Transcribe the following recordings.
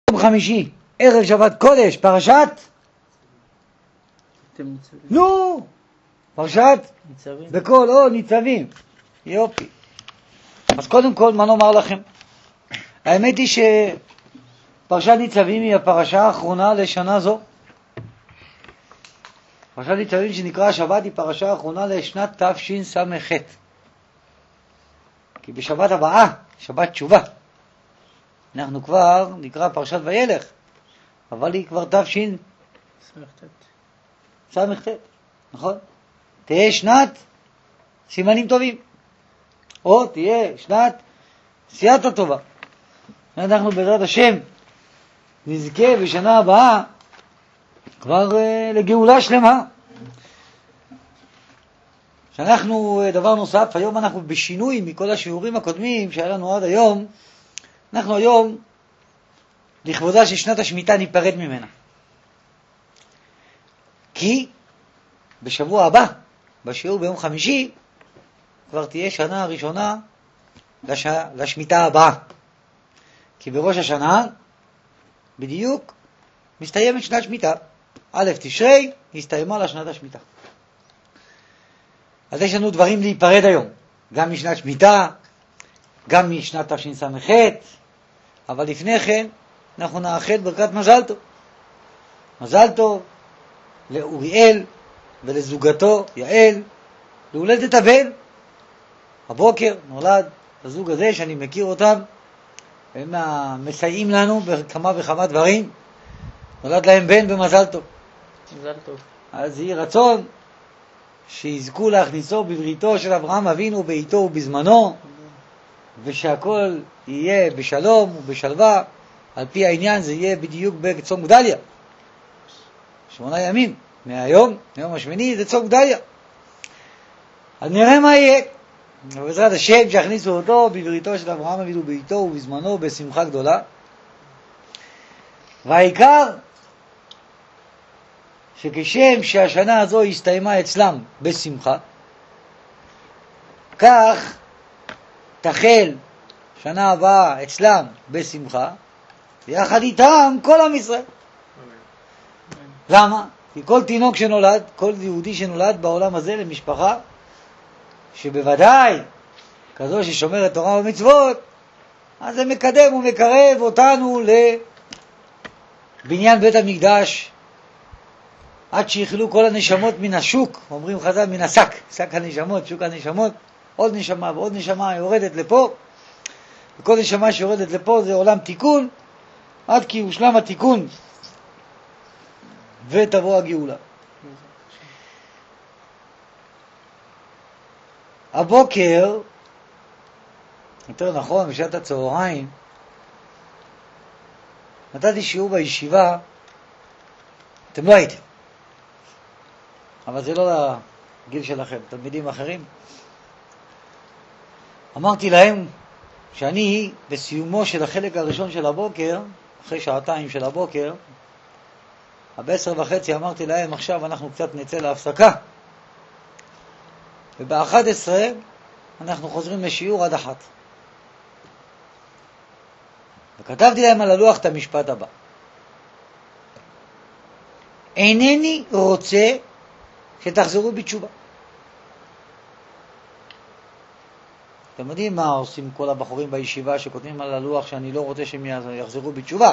יום חמישי, ערב שבת קודש, פרשת? נו, פרשת? ניצבים. בכל ניצבים. יופי. אז קודם כל, מה נאמר לכם? האמת היא שפרשת ניצבים היא הפרשה האחרונה לשנה זו. פרשת ניצבים שנקרא השבת היא פרשה האחרונה לשנת תשס"ח. כי בשבת הבאה, שבת תשובה, אנחנו כבר נקרא פרשת וילך, אבל היא כבר תשס"ח, נכון? תהיה שנת סימנים טובים, או תהיה שנת סייעתא טובה. אנחנו בעזרת השם נזכה בשנה הבאה כבר לגאולה שלמה. שאנחנו, דבר נוסף, היום אנחנו בשינוי מכל השיעורים הקודמים שהיה לנו עד היום. אנחנו היום לכבודה של שנת השמיטה ניפרד ממנה, כי בשבוע הבא, בשיעור ביום חמישי, כבר תהיה שנה הראשונה לשמיטה הבאה. כי בראש השנה בדיוק מסתיימת שנת שמיטה. א' תשרי הסתיימה לשנת השמיטה. אז יש לנו דברים להיפרד היום, גם משנת שמיטה, גם משנת תשס"ח, אבל לפני כן אנחנו נאחל ברכת מזל טוב. מזל טוב לאוריאל ולזוגתו יעל, להולדת הבן. הבוקר נולד הזוג הזה שאני מכיר אותם, הם מסייעים לנו בכמה וכמה דברים. נולד להם בן במזל טוב. מזל טוב. אז יהי רצון שיזכו להכניסו בבריתו של אברהם אבינו בעיתו ובזמנו, ושהכל יהיה בשלום ובשלווה. על פי העניין זה יהיה בדיוק בצום גדליה, 8 ימים מהיום, יום השמיני זה צום גדליה. אז נראה מה יהיה. בעזרת השם שיכניסו אותו בבריתו של אברהם אבינו בעיתו ובזמנו בשמחה גדולה. והעיקר שכשם שהשנה הזו הסתיימה אצלם בשמחה, כך תחל שנה הבאה אצלם בשמחה, ויחד איתם כל עם ישראל. למה? כי כל תינוק שנולד, כל יהודי שנולד בעולם הזה למשפחה, שבוודאי כזו ששומרת תורה ומצוות, אז זה מקדם ומקרב אותנו לבניין בית המקדש, עד שיחלו כל הנשמות מן השוק, אומרים חז"ל מן השק, שק הנשמות, שוק הנשמות, עוד נשמה ועוד נשמה יורדת לפה, וכל נשמה שיורדת לפה זה עולם תיקון, עד כי הושלם התיקון ותבוא הגאולה. הבוקר, יותר נכון, בשעת הצהריים, נתתי שיעור בישיבה, אתם לא הייתם, אבל זה לא לגיל שלכם, תלמידים אחרים. אמרתי להם שאני בסיומו של החלק הראשון של הבוקר, אחרי 2 שעות של הבוקר, ב-10:30 אמרתי להם, עכשיו אנחנו קצת נצא להפסקה, וב-11 אנחנו חוזרים לשיעור עד 1. וכתבתי להם על הלוח את המשפט הבא: אינני רוצה שתחזרו בתשובה. אתם יודעים מה עושים כל הבחורים בישיבה שכותבים על הלוח שאני לא רוצה שהם יחזרו בתשובה?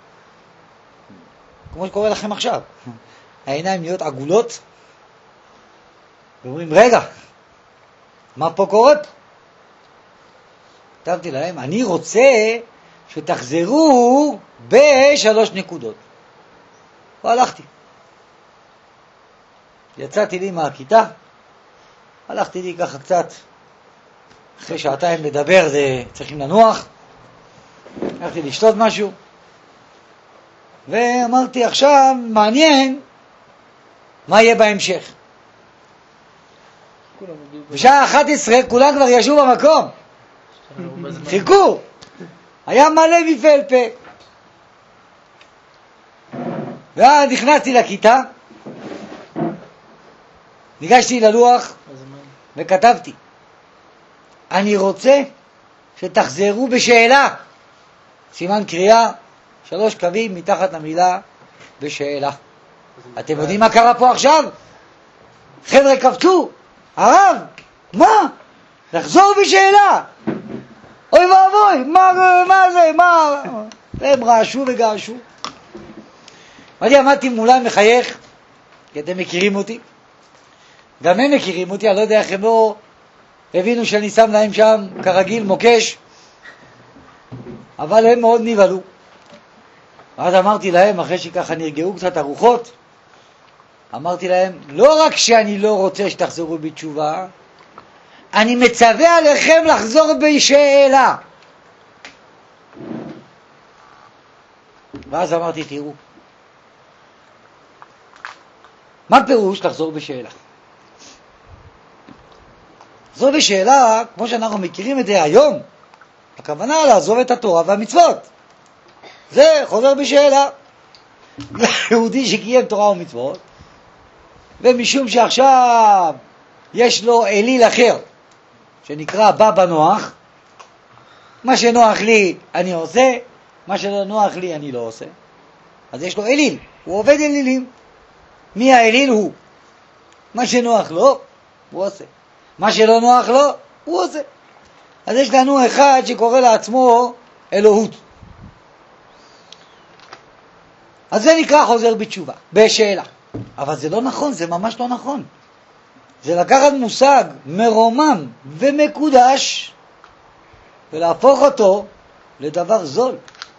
כמו שקורה לכם עכשיו. העיניים נהיות עגולות, ואומרים, רגע, מה פה קורות? כתבתי להם, אני רוצה שתחזרו ב3 נקודות. והלכתי. יצאתי לי מהכיתה, הלכתי לי ככה קצת, אחרי 2 שעות לדבר זה צריכים לנוח, הלכתי לשתות משהו, ואמרתי עכשיו מעניין מה יהיה בהמשך. בשעה 11 כולם כבר ישבו במקום, חיכו, היה מלא מפעל פה. ואז נכנסתי לכיתה, ניגשתי ללוח וכתבתי, אני רוצה שתחזרו בשאלה, סימן קריאה, 3 קווים מתחת למילה בשאלה. אתם יודעים מה קרה פה עכשיו? חבר'ה קפצו, הרב, מה? לחזור בשאלה. אוי ואבוי, מה זה, מה? והם רעשו וגעשו. ואני עמדתי מולם מחייך, כי אתם מכירים אותי. גם הם מכירים אותי, אני לא יודע איך הם לא הבינו שאני שם להם שם כרגיל מוקש, אבל הם מאוד נבהלו. ואז אמרתי להם, אחרי שככה נרגעו קצת הרוחות, אמרתי להם, לא רק שאני לא רוצה שתחזרו בתשובה, אני מצווה עליכם לחזור בשאלה. ואז אמרתי, תראו, מה פירוש לחזור בשאלה? לחזור בשאלה, כמו שאנחנו מכירים את זה היום, הכוונה לעזוב את התורה והמצוות. זה חוזר בשאלה. יהודי שקיים תורה ומצוות, ומשום שעכשיו יש לו אליל אחר, שנקרא בבא נוח, מה שנוח לי אני עושה, מה שלא נוח לי אני לא עושה. אז יש לו אליל, הוא עובד אלילים. מי האליל? הוא. מה שנוח לו, הוא עושה. מה שלא נוח לו, הוא עושה. אז יש לנו אחד שקורא לעצמו אלוהות. אז זה נקרא חוזר בתשובה, בשאלה. אבל זה לא נכון, זה ממש לא נכון. זה לקחת מושג מרומם ומקודש ולהפוך אותו לדבר זול.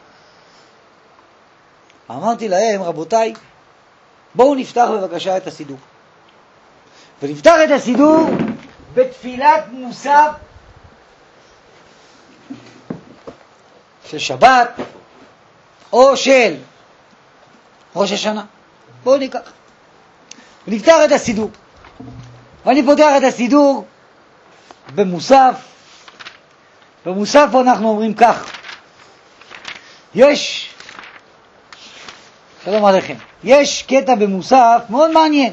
אמרתי להם, רבותיי, בואו נפתח בבקשה את הסידור. ונפתח את הסידור בתפילת מוסף של שבת או של ראש השנה. בואו ניקח. ונפתח את הסידור. ואני פותח את הסידור במוסף. במוסף אנחנו אומרים כך. שלום עליכם. יש קטע במוסף מאוד מעניין.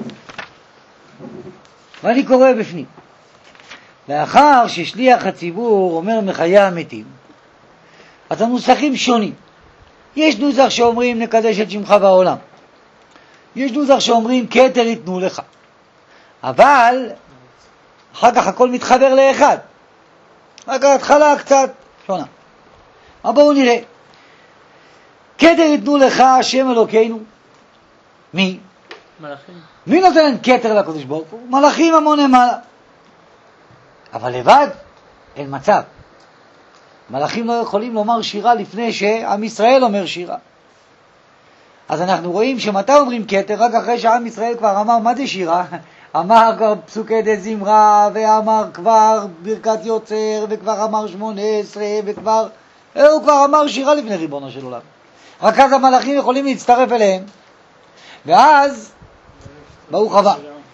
ואני קורא בפנים. לאחר ששליח הציבור אומר מחיי המתים, אז הנוסחים שונים. יש נוסח שאומרים נקדש את שמך בעולם. יש נוסח שאומרים כתר ייתנו לך. אבל אחר כך הכל מתחבר לאחד. רק ההתחלה קצת שונה. אבל בואו נראה. כתר ייתנו לך השם אלוקינו. מי? מלאכים. מי נותן כתר לקדוש ברוך הוא? מלאכים המון למעלה. אבל לבד אין מצב. מלאכים לא יכולים לומר שירה לפני שעם ישראל אומר שירה. אז אנחנו רואים שמתי אומרים כתר? רק אחרי שעם ישראל כבר אמר מה זה שירה? אמר כבר פסוקי דזמרה, ואמר כבר ברכת יוצר, וכבר אמר 18, הוא כבר אמר שירה לפני ריבונו של עולם. רק אז המלאכים יכולים להצטרף אליהם. ואז ברוך הבא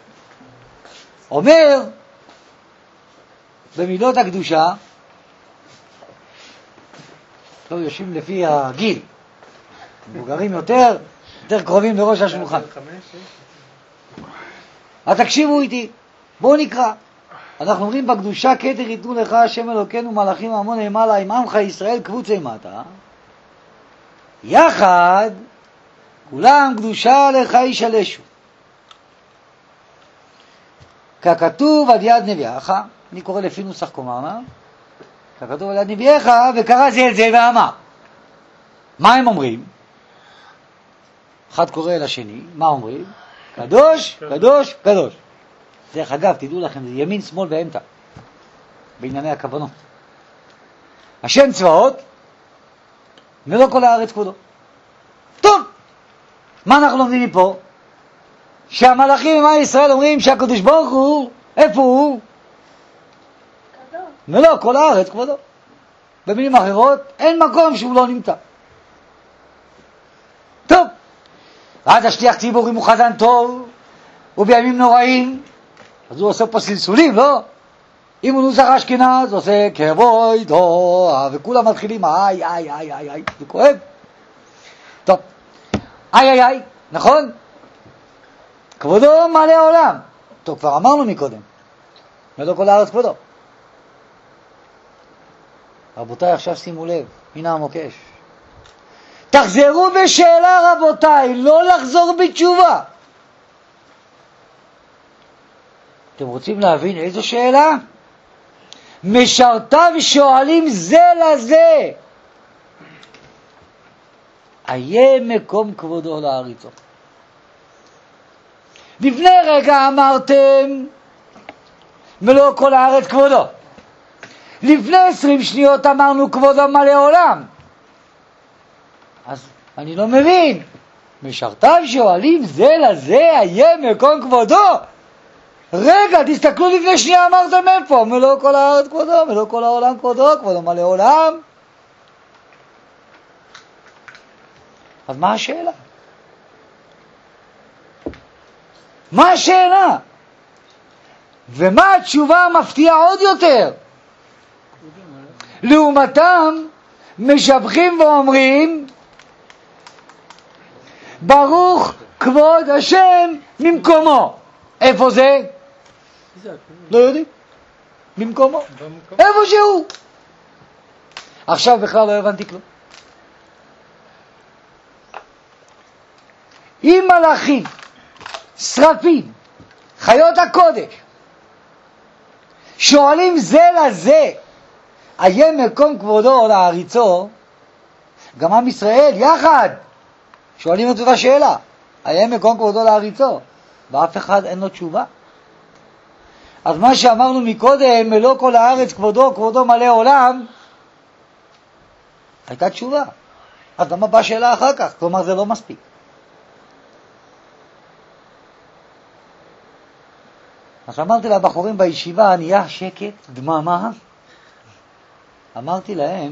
אומר במילות הקדושה, לא יושבים לפי הגיל, מבוגרים יותר קרובים לראש השולחן. אז תקשיבו איתי, בואו נקרא. אנחנו אומרים בקדושה כתר ייתנו לך השם אלוקינו מלאכים המון למעלה עם עמך ישראל קבוצי מטה, יחד כולם קדושה לך ישלשו, ככתוב עד יד נביאך. אני קורא לפי נוסח קוממה, ככתוב עד יד נביאך, וקרא זה אל זה ואמר. מה הם אומרים? אחד קורא לשני, מה אומרים? קדוש, קדוש, קדוש. דרך אגב, תדעו לכם, זה ימין, שמאל ואמצע בענייני הכוונות. השם צבאות מלוא כל הארץ כבודו. טוב, מה אנחנו לומדים מפה? שהמלאכים עם ישראל אומרים שהקדוש ברוך הוא, איפה הוא? קדוש. מלוא כל הארץ כבודו. במילים אחרות, אין מקום שהוא לא נמצא. טוב, ואז השליח ציבור אם הוא חזן טוב ובימים נוראים, אז הוא עושה פה סלסולים, לא? אם הוא נוסח אשכנז, עושה כבוי דו, וכולם מתחילים איי, איי, איי, איי, איי, זה כואב. טוב, איי, איי, איי, נכון? כבודו מלא העולם. טוב, כבר אמרנו מקודם, מלוא כל הארץ כבודו. רבותיי, עכשיו שימו לב, הנה המוקש. תחזרו בשאלה רבותיי, לא לחזור בתשובה. אתם רוצים להבין איזו שאלה? משרתיו שואלים זה לזה, איה מקום כבודו לאריצו. לפני רגע אמרתם מלוא כל הארץ כבודו, לפני 20 שניות אמרנו כבודו מלא עולם. אז אני לא מבין, משרתיו שואלים זה לזה, איה מקום כבודו. רגע, תסתכלו לפני שנייה, אמרתם איפה? מלוא כל הארץ כבודו, מלוא כל העולם כבודו, כבודו מלא עולם. אז מה השאלה? מה השאלה? ומה התשובה המפתיעה עוד יותר? לעומתם משבחים ואומרים ברוך כבוד השם ממקומו. איפה זה? לא יודעים. ממקומו. איפה שהוא. עכשיו בכלל לא הבנתי כלום. אם מלאכים, שרפים, חיות הקודש, שואלים זה לזה, איה מקום כבודו לאריצו, גם עם ישראל יחד שואלים את אותה שאלה, איה מקום כבודו לאריצו, ואף אחד אין לו תשובה. אז מה שאמרנו מקודם, מלוא כל הארץ כבודו, כבודו מלא עולם, הייתה תשובה. אז למה באה שאלה אחר כך? כלומר זה לא מספיק. אז אמרתי לבחורים בישיבה, נהיה שקט, דממה. אמרתי להם,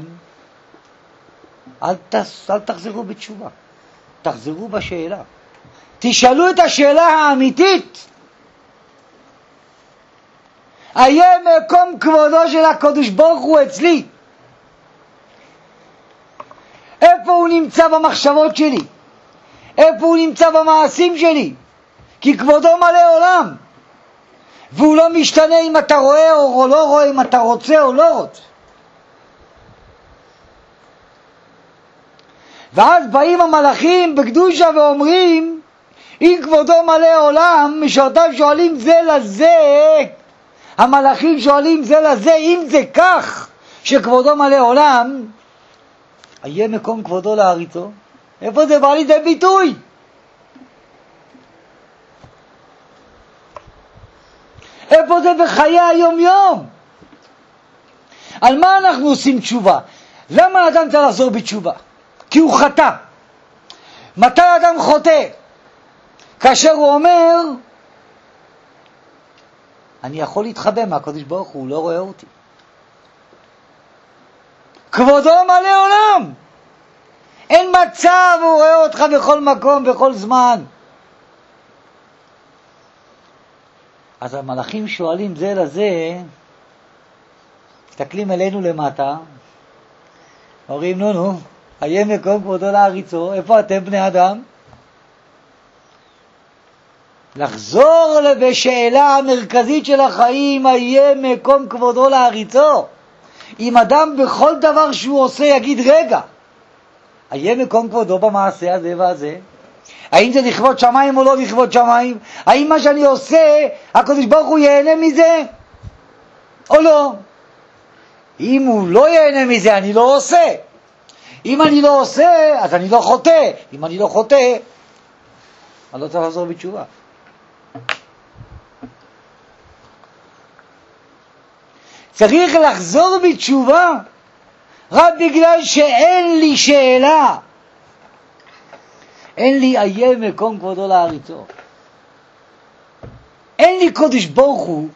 אל תחזרו בתשובה, תחזרו בשאלה. תשאלו את השאלה האמיתית. איה מקום כבודו של הקדוש ברוך הוא אצלי? איפה הוא נמצא במחשבות שלי? איפה הוא נמצא במעשים שלי? כי כבודו מלא עולם. והוא לא משתנה אם אתה רואה או לא רואה, אם אתה רוצה או לא רוצה. ואז באים המלאכים בקדושה ואומרים, אם כבודו מלא עולם, משרתיו שואלים זה לזה, המלאכים שואלים זה לזה, אם זה כך שכבודו מלא עולם, איה מקום כבודו לאריצו. איפה זה בא לידי ביטוי? איפה זה בחיי היום יום? על מה אנחנו עושים תשובה? למה אדם צריך לחזור בתשובה? כי הוא חטא. מתי אדם חוטא? כאשר הוא אומר, אני יכול להתחבא מהקדוש ברוך הוא, לא רואה אותי. כבודו מלא עולם. אין מצב, הוא רואה אותך בכל מקום, בכל זמן. אז המלאכים שואלים זה לזה, מסתכלים אלינו למטה, אומרים נו, איה מקום כבודו לאריצו, איפה אתם בני אדם? לחזור בשאלה המרכזית של החיים, איה מקום כבודו לאריצו. אם אדם בכל דבר שהוא עושה יגיד רגע, איה מקום כבודו במעשה הזה והזה, האם זה לכבוד שמיים או לא לכבוד שמיים? האם מה שאני עושה, הקדוש ברוך הוא ייהנה מזה או לא? אם הוא לא ייהנה מזה, אני לא עושה. אם אני לא עושה, אז אני לא חוטא. אם אני לא חוטא, אני לא צריך לחזור בתשובה. צריך לחזור בתשובה רק בגלל שאין לי שאלה. אין לי איה מקום כבודו לאריצו. אין לי קודש ברוך הוא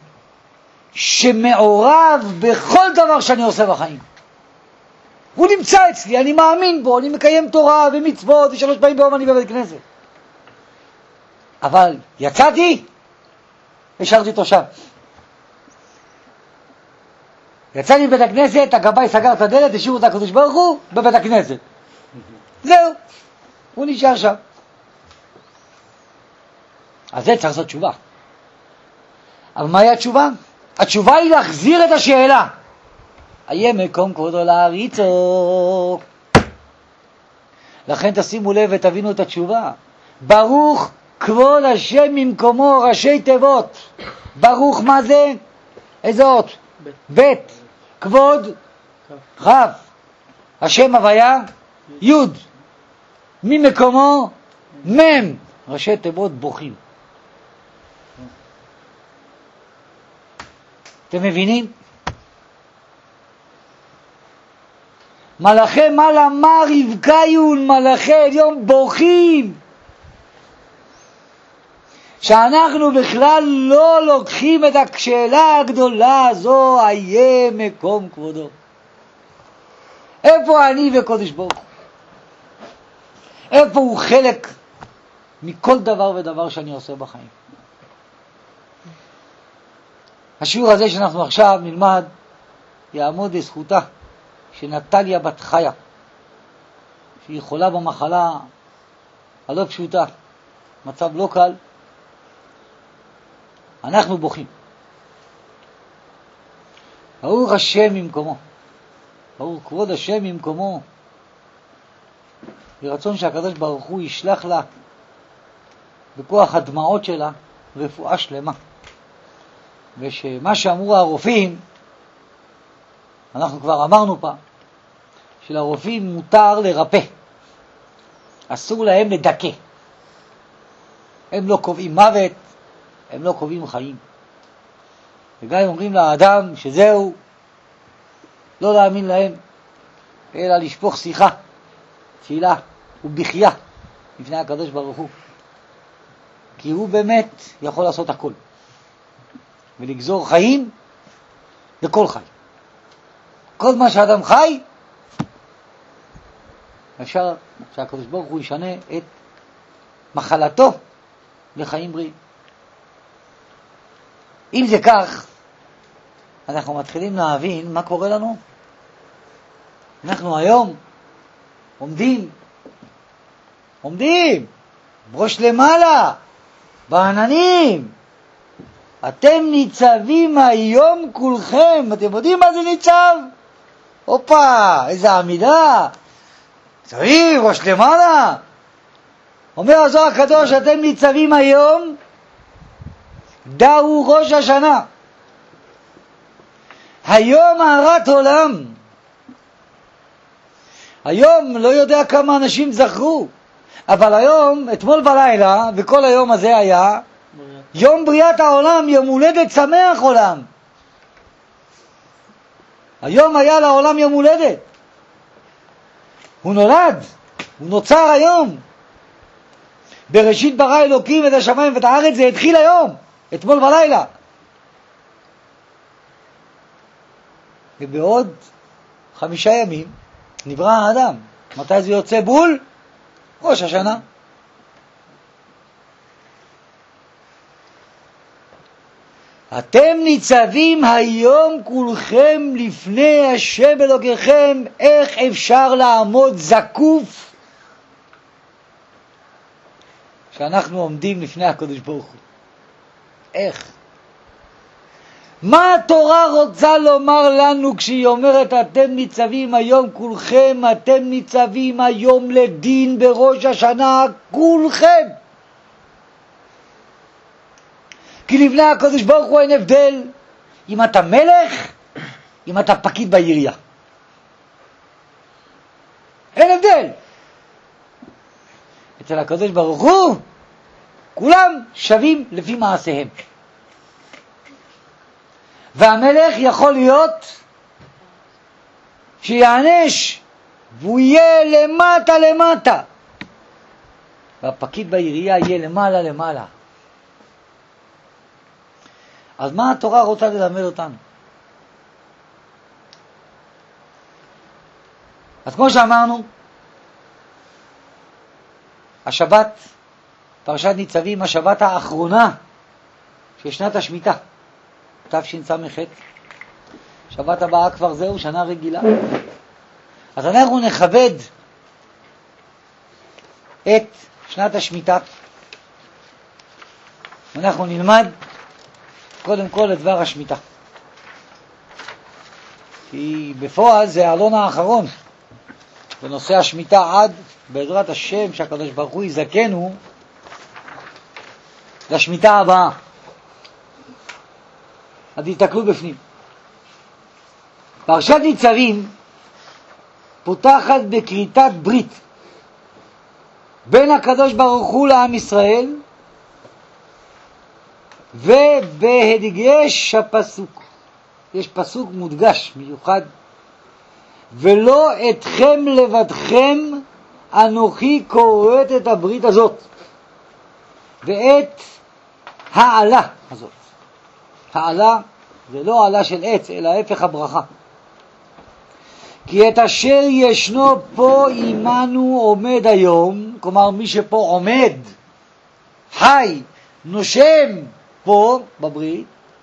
שמעורב בכל דבר שאני עושה בחיים. הוא נמצא אצלי, אני מאמין בו, אני מקיים תורה ומצוות, ו3 פעמים ביום אני בבית כנסת. אבל יצאתי, השארתי אותו שם. יצאתי מבית הכנסת, הגבאי סגר את הדלת, השאירו את הקדוש ברוך הוא בבית הכנסת. זהו, הוא נשאר שם. אז זה צריך לעשות תשובה. אבל מהי התשובה? התשובה היא להחזיר את השאלה. איה מקום כבודו לאריצו. לכן תשימו לב ותבינו את התשובה. ברוך כבוד השם ממקומו, ראשי תיבות. ברוך מה זה? איזה אות? בית. כבוד חף. השם הוויה יוד. ממקומו מם. ראשי תיבות בוכים. אתם מבינים? מלאכי מעלה מה רבקאיון, מלאכי עליון בוכים. שאנחנו בכלל לא לוקחים את השאלה הגדולה הזו, איה מקום כבודו. איפה אני וקודש ברוך הוא? איפה הוא חלק מכל דבר ודבר שאני עושה בחיים? השיעור הזה שאנחנו עכשיו נלמד יעמוד לזכותה שנטליה בת חיה, שהיא חולה במחלה הלא פשוטה, מצב לא קל. אנחנו בוכים. ברוך השם ממקומו, ברוך כבוד השם ממקומו. ברצון שהקדוש ברוך הוא ישלח לה בכוח הדמעות שלה רפואה שלמה. ושמה שאמרו הרופאים, אנחנו כבר אמרנו פעם, שלרופאים מותר לרפא, אסור להם לדכא. הם לא קובעים מוות, הם לא קובעים חיים. וגם אומרים לאדם שזהו, לא להאמין להם, אלא לשפוך שיחה, תפילה ובכייה לפני הקדוש ברוך הוא. כי הוא באמת יכול לעשות הכל. ולגזור חיים לכל חי. כל מה שאדם חי, אפשר שהקדוש ברוך הוא ישנה את מחלתו לחיים בריאים. אם זה כך, אנחנו מתחילים להבין מה קורה לנו. אנחנו היום עומדים בראש למעלה, בעננים. אתם ניצבים היום כולכם. אתם יודעים מה זה ניצב? הופה, איזה עמידה. ניצבים, ראש למעלה. אומר הזוהר הקדוש, אתם ניצבים היום, דאו ראש השנה. היום הארת עולם. היום לא יודע כמה אנשים זכרו, אבל היום, אתמול בלילה, וכל היום הזה היה יום בריאת העולם, יום הולדת שמח עולם. היום היה לעולם יום הולדת. הוא נולד, הוא נוצר היום. בראשית ברא אלוקים את השמיים ואת הארץ, זה התחיל היום, אתמול בלילה. ובעוד 5 ימים נברא האדם. מתי זה יוצא בול? ראש השנה. אתם ניצבים היום כולכם לפני השם אלוקיכם. איך אפשר לעמוד זקוף שאנחנו עומדים לפני הקדוש ברוך הוא? איך? מה התורה רוצה לומר לנו כשהיא אומרת אתם ניצבים היום כולכם? אתם ניצבים היום לדין בראש השנה כולכם. כי לפני הקדוש ברוך הוא אין הבדל אם אתה מלך, אם אתה פקיד בעירייה. אין הבדל. אצל הקדוש ברוך הוא כולם שווים לפי מעשיהם. והמלך יכול להיות שיענש והוא יהיה למטה, והפקיד בעירייה יהיה למעלה. אז מה התורה רוצה ללמד אותנו? אז כמו שאמרנו, השבת, פרשת ניצבים, השבת האחרונה של שנת השמיטה, תשס"ח. שבת הבאה כבר זהו, שנה רגילה. אז אנחנו נכבד את שנת השמיטה. אנחנו נלמד קודם כל את דבר השמיטה. כי בפועל זה העלון האחרון. בנושא השמיטה עד בעזרת השם שהקדוש ברוך הוא יזכנו לשמיטה הבאה. אז תסתכלו בפנים. פרשת ניצבים פותחת בכריתת ברית בין הקדוש ברוך הוא לעם ישראל, ובהדגש הפסוק, יש פסוק מודגש מיוחד, ולא אתכם לבדכם אנוכי כורת את הברית הזאת ואת העלה הזאת. העלה זה לא העלה של עץ, אלא הפך הברכה. כי את אשר ישנו פה עמנו עומד היום, כלומר מי שפה עומד, חי, נושם פה בברית,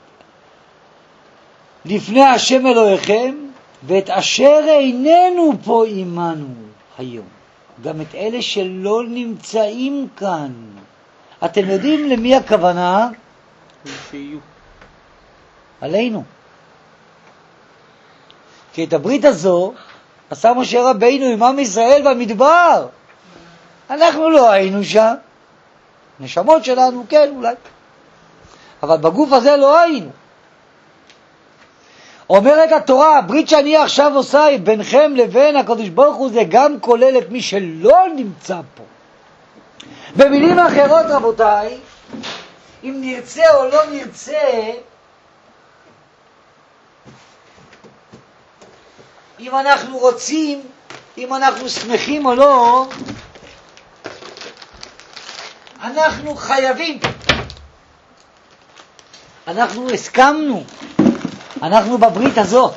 לפני השם אלוהיכם, ואת אשר איננו פה עמנו היום, גם את אלה שלא נמצאים כאן. אתם יודעים למי הכוונה? שיהיו. עלינו. כי את הברית הזו עשה משה רבינו עם עם ישראל במדבר. אנחנו לא היינו שם. נשמות שלנו כן אולי. אבל בגוף הזה לא היינו. אומרת התורה, הברית שאני עכשיו עושה ביניכם לבין הקדוש ברוך הוא, זה גם כולל את מי שלא נמצא פה. במילים אחרות רבותיי, אם נרצה או לא נרצה, אם אנחנו רוצים, אם אנחנו שמחים או לא, אנחנו חייבים. אנחנו הסכמנו. אנחנו בברית הזאת.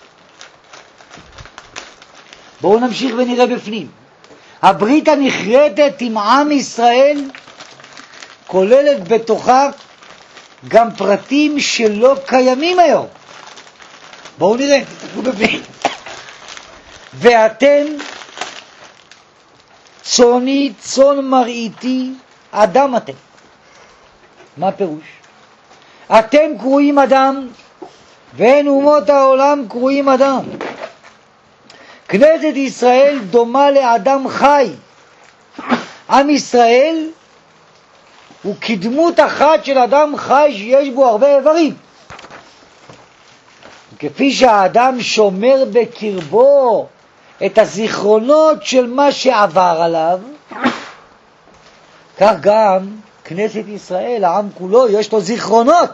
בואו נמשיך ונראה בפנים. הברית הנחרטת עם עם ישראל כוללת בתוכה גם פרטים שלא קיימים היום. בואו נראה, תסתכלו בפנים. ואתם צוני צאן מרעיתי אדם אתם. מה הפירוש? אתם קרואים אדם, ואין אומות העולם קרואים אדם. כנסת ישראל דומה לאדם חי. עם ישראל הוא כדמות אחת של אדם חי שיש בו הרבה איברים. כפי שהאדם שומר בקרבו את הזיכרונות של מה שעבר עליו, כך גם כנסת ישראל, העם כולו, יש לו זיכרונות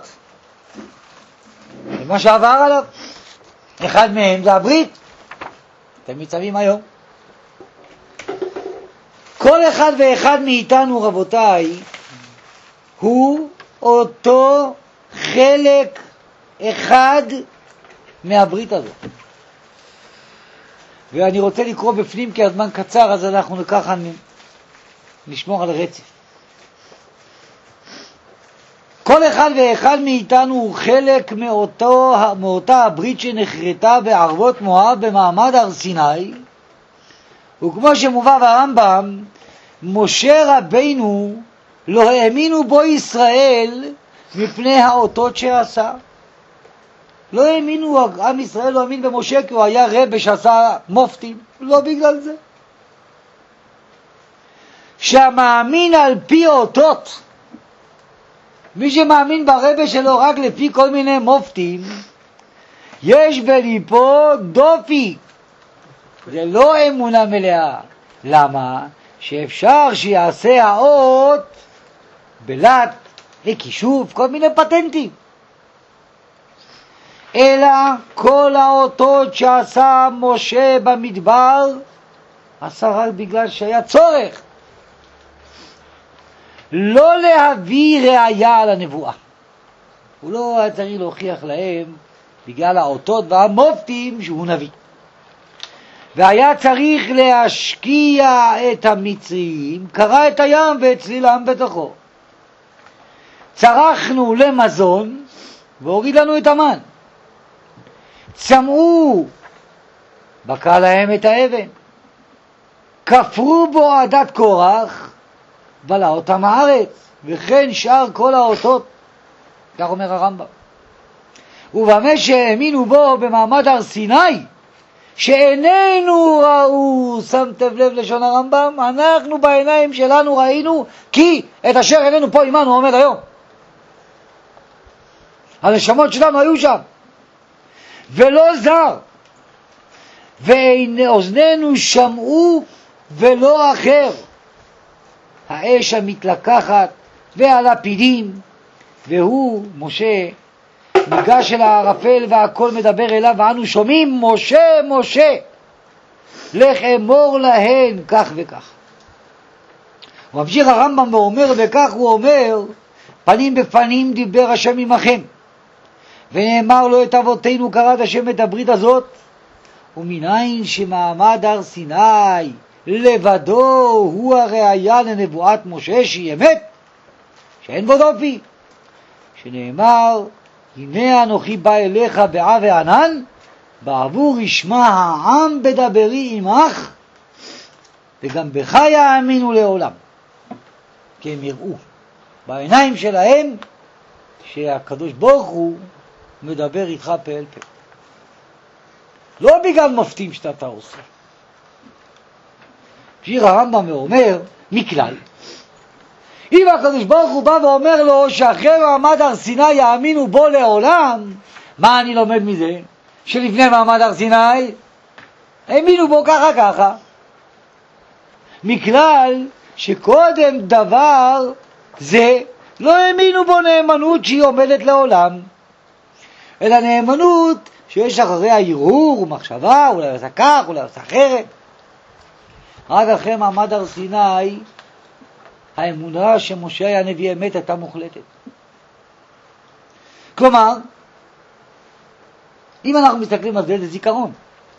למה שעבר עליו. אחד מהם זה הברית. אתם מצווים היום. כל אחד ואחד מאיתנו רבותיי הוא אותו חלק אחד מהברית הזאת. ואני רוצה לקרוא בפנים כי הזמן קצר, אז אנחנו ככה נשמור על רצף. כל אחד ואחד מאיתנו הוא חלק מאותה הברית שנחרטה בערבות מואב במעמד הר סיני, וכמו שמובא ברמב"ם, משה רבינו לא האמינו בו ישראל מפני האותות שעשה. לא האמינו, עם ישראל לא האמין במשה כי הוא היה רב שעשה מופתים, לא בגלל זה. שהמאמין על פי אותות, מי שמאמין ברב שלו רק לפי כל מיני מופתים, יש בליפו דופי. זה לא אמונה מלאה. למה? שאפשר שיעשה האות בלט, לכישוף, כל מיני פטנטים. אלא כל האותות שעשה משה במדבר, עשה רק בגלל שהיה צורך. לא להביא ראיה על הנבואה. הוא לא היה צריך להוכיח להם בגלל האותות והמופתים שהוא נביא. והיה צריך להשקיע את המצרים, קרא את הים והצלילם בתוכו. צרכנו למזון והוריד לנו את המן. צמאו, בקע להם את האבן. כפרו בו עדת קורח, בלע אותם הארץ, וכן שאר כל האותות. כך אומר הרמב"ם. ובמה שהאמינו בו במעמד הר סיני, שעינינו ראו, שמתם לב לשון הרמב"ם? אנחנו בעיניים שלנו ראינו, כי את אשר עינינו פה עמנו עומד היום. הנשמות שלנו היו שם, ולא זר, ואוזנינו שמעו ולא אחר. האש המתלקחת והלפידים, והוא, משה, ניגש אל הערפל והכל מדבר אליו, ואנו שומעים, משה, משה, לך אמור להן כך וכך. הוא ממשיך הרמב"ם ואומר, וכך הוא אומר, פנים בפנים דיבר השם עמכם, ונאמר לו את אבותינו קראת השם את הברית הזאת, ומניין שמעמד הר סיני לבדו הוא הראיה לנבואת משה שהיא אמת, שאין בו דופי, שנאמר, הנה אנוכי בא אליך בעב וענן, בעבור ישמע העם בדברי עמך, וגם בך יאמינו לעולם. כי הם יראו בעיניים שלהם שהקדוש ברוך הוא מדבר איתך פה אל פה. לא בגלל מפתים שאתה עושה. שיר הרמב"ם אומר, מכלל, אם הקדוש ברוך הוא בא ואומר לו שאחרי מעמד הר סיני יאמינו בו לעולם, מה אני לומד מזה? שלפני מעמד הר סיני האמינו בו ככה ככה. מכלל שקודם דבר זה לא האמינו בו נאמנות שהיא עומדת לעולם, אלא נאמנות שיש אחריה ערעור ומחשבה, אולי עושה כך, אולי עושה אחרת. רק אחרי מעמד הר סיני האמונה שמשה היה נביא אמת הייתה מוחלטת. כלומר, אם אנחנו מסתכלים על זה, זה זיכרון.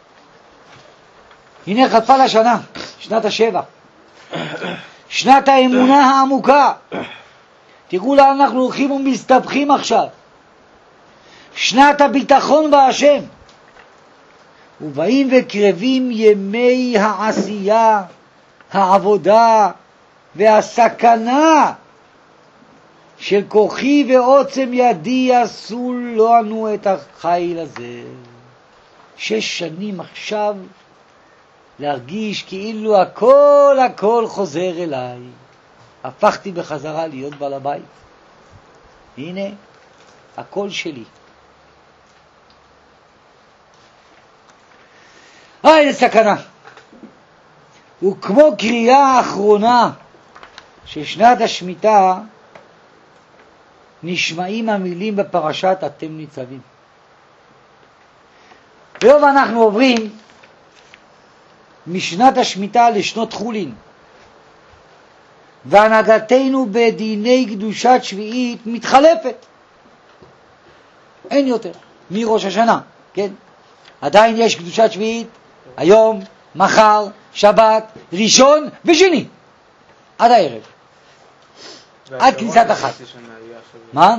הנה חלפה לשנה, שנת השבע, שנת האמונה העמוקה. תראו לאן אנחנו הולכים ומסתבכים עכשיו. שנת הביטחון בהשם. ובאים וקרבים ימי העשייה, העבודה והסכנה של כוחי ועוצם ידי עשו לנו את החיל הזה. 6 שנים עכשיו להרגיש כאילו הכל חוזר אליי. הפכתי בחזרה להיות בעל הבית. הנה, הכל שלי. איזה סכנה. וכמו קריאה האחרונה של שנת השמיטה, נשמעים המילים בפרשת אתם ניצבים. היום אנחנו עוברים משנת השמיטה לשנות חולין, והנהגתנו בדיני קדושת שביעית מתחלפת. אין יותר מראש השנה, כן? עדיין יש קדושת שביעית, היום, מחר, שבת, ראשון ושני, עד הערב, עד כניסת החג. מה?